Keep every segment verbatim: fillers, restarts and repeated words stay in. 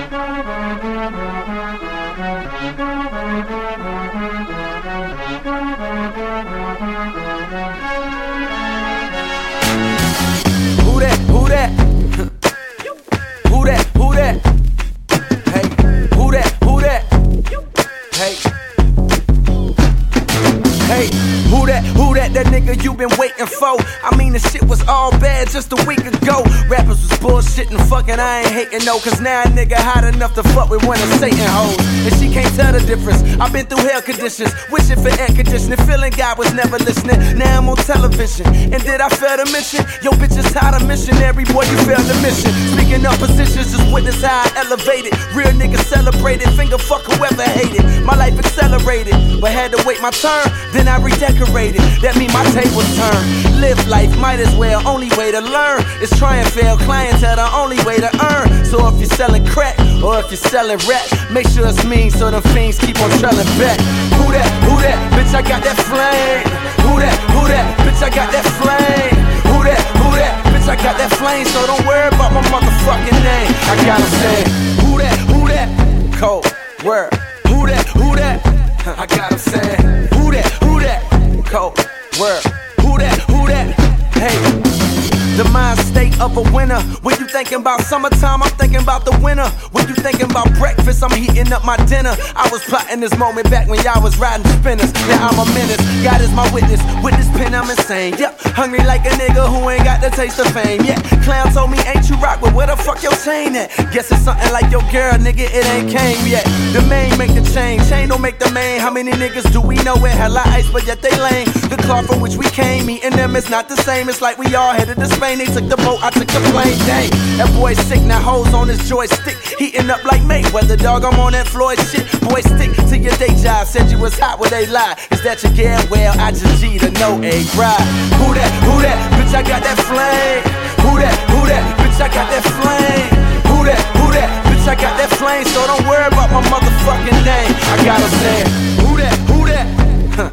Who that? Who that? Who that? Who that? Hey, who that? Who that? Hey. Hey, who that, who that, that nigga you been waiting for? I mean the shit was all bad just a week ago. Rappers was bullshitting, fucking, I ain't hating no. Cause now a nigga hot enough to fuck with one of Satan hoes. And she can't tell the difference. I've been through hell conditions, wishing for air conditioning, feeling God was never listening. Now I'm on television, and did I fail to mention? Yo bitch is hot a missionary, boy you failed the mission. Speaking of positions, just witness how I elevated. Real niggas celebrated, finger fuck whoever hated. My life accelerated, but had to wait my turn. Then I redecorated, that mean my tables turn. Live life, might as well, only way to learn is try and fail, clientele the only way to earn. So if you're selling crack, or if you're selling rap, make sure it's mean so them fiends keep on trailing back. Who that, who that, bitch I got that flame. Who that, who that, bitch I got that flame. Who that, who that, bitch I got that flame. So don't worry about my motherfucking name. I gotta say, who that, who that, cold word. Who that, who that, I gotta say, who that, who that, cold word. Who that, who that, hey. The mind state of a winner. When you thinking about summertime, I'm thinking about the winter. When you thinking about breakfast, I'm heating up my dinner. I was plotting this moment back when y'all was riding spinners. Now I'm a menace, God is my witness. With this pen I'm insane, yep. Hungry like a nigga who ain't got the taste of fame yet. Clown told me ain't you rock, but where the fuck your chain at? Guess it's something like your girl, nigga, it ain't came yet. The main make the chain, chain don't make the main. How many niggas do we know with hella ice, but yet they lame? The cloth from which we came, me and them is not the same. It's like we all headed to Spain. They took the boat, I took the plane. Dang, that boy sick, now hoes on his joystick, heating up like Mayweather, dog. I'm on that Floyd shit. Boy, stick to your day job. Said you was hot, well they lie. Is that your gal? Well, I just G to know a bride. Who that? Who that? Bitch, I got that flame. Who that? Who that? Bitch, I got that flame. Who that? Who that? Bitch, I got that flame. So don't worry about my motherfucking name. I gotta say, who that? Who that? Huh.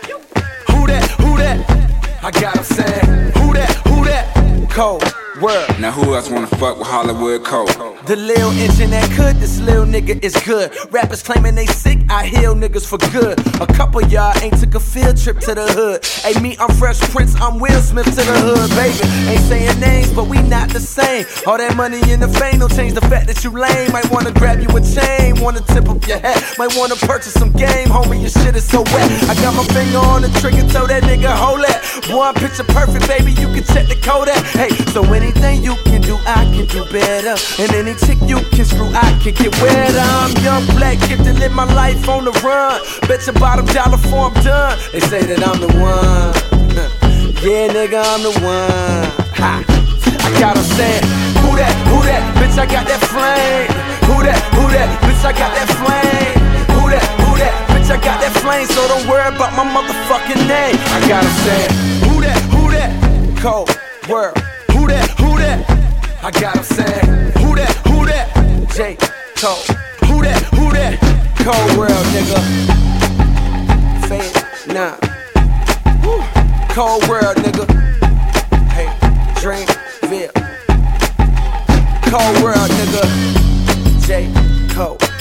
Who that? Who that? I gotta say, who that? Who that? Cold word. Now who else wanna fuck with Hollywood Cole? The lil engine that could, this lil nigga is good. Rappers claiming they sick, I heal niggas for good. A couple y'all ain't took a field trip to the hood. Hey me, I'm Fresh Prince, I'm Will Smith to the hood, baby. Ain't saying names, but we not the same. All that money in the fame don't change the fact that you lame. Might wanna grab you a chain, wanna tip up your hat. Might wanna purchase some game, homie, your shit is so wet. I got my finger on the trigger, tell that nigga hold that. Boy, I'm picture perfect, baby, you can check the code at. Hey, so anything you can do, I can do better. And any chick you can screw, I can get wetter. I'm young, black, gifted, live my life on the run. Bet your bottom dollar before I'm done. They say that I'm the one. Yeah, nigga, I'm the one. Ha. I gotta say, who that, who that, bitch, I got that flame. Who that, who that, bitch, I got that flame. Who that, who that, bitch, I got that flame. So don't worry about my motherfucking name. I gotta say, who that, who that, cold word. Who that, who that, I gotta say, who that, who that, J. Cole. Who that, who that, Cold World, nigga. Fade, nah. Woo. Cold World, nigga. Hey, Dreamville. Cold World, nigga. J. Cole.